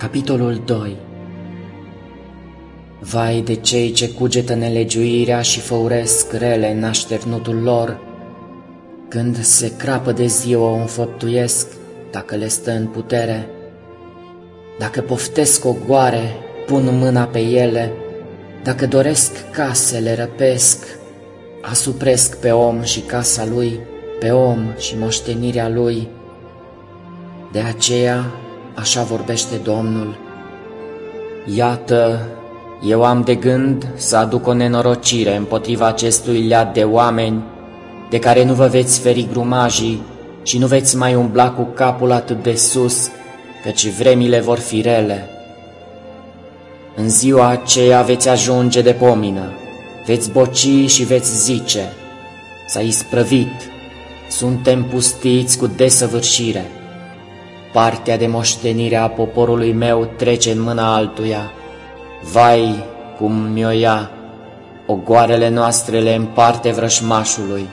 Capitolul 2. Vai de cei ce cugetă nelegiuirea și făuresc rele în așternutul lor, când se crapă de ziua o înfăptuiesc, dacă le stă în putere. Dacă poftesc ogoare, pun mâna pe ele, dacă doresc case, le răpesc, asupresc pe om și casa lui, pe om și moștenirea lui. De aceea, așa vorbește Domnul: iată, eu am de gând să aduc o nenorocire împotriva acestui leat de oameni, de care nu vă veți feri grumajii și nu veți mai umbla cu capul atât de sus, căci vremile vor fi rele. În ziua aceea veți ajunge de pomină, veți boci și veți zice: s-a isprăvit, suntem pustiți cu desăvârșire. Partea de moștenire a poporului meu trece în mâna altuia. Vai, cum mi-o ia, ogoarele noastre le împarte vrășmașului.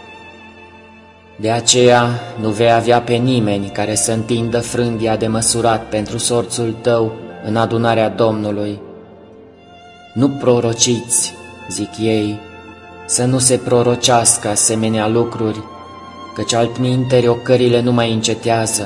De aceea nu vei avea pe nimeni care să întindă frânghia de măsurat pentru sorțul tău în adunarea Domnului. Nu prorociți, zic ei, să nu se prorocească asemenea lucruri, căci altminteri ocările nu mai încetează.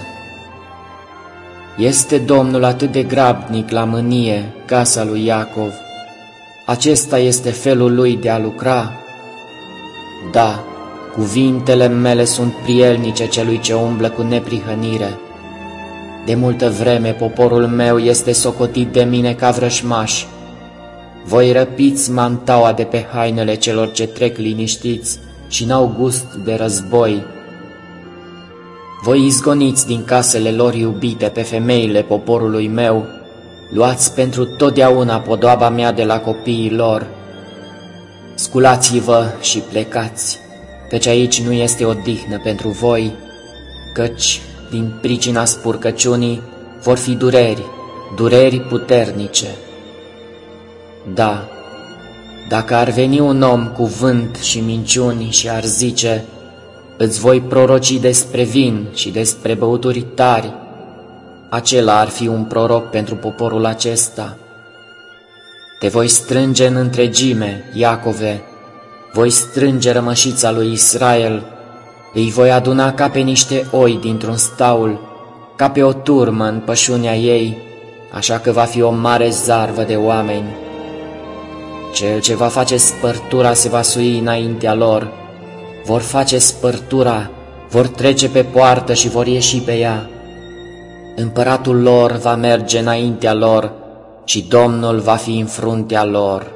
Este Domnul atât de grabnic la mânie, casa lui Iacov. Acesta este felul lui de a lucra. Da, cuvintele mele sunt prielnice celui ce umblă cu neprihănire. De multă vreme poporul meu este socotit de mine ca vrășmaș. Voi răpiți mantaua de pe hainele celor ce trec liniștiți și n-au gust de război. Voi izgoniți din casele lor iubite pe femeile poporului meu, luați pentru totdeauna podoaba mea de la copiii lor. Sculați-vă și plecați, căci aici nu este odihnă pentru voi, căci din pricina spurcăciunii vor fi dureri puternice. Da, dacă ar veni un om cu vânt și minciuni și ar zice: îți voi proroci despre vin și despre băuturi tari, acela ar fi un proroc pentru poporul acesta. Te voi strânge în întregime, Iacove, voi strânge rămășița lui Israel, îi voi aduna ca pe niște oi dintr-un staul, ca pe o turmă în pășunea ei, așa că va fi o mare zarvă de oameni. Cel ce va face spărtura se va sui înaintea lor, vor face spărtura, vor trece pe poartă și vor ieși pe ea. Împăratul lor va merge înaintea lor și Domnul va fi în fruntea lor.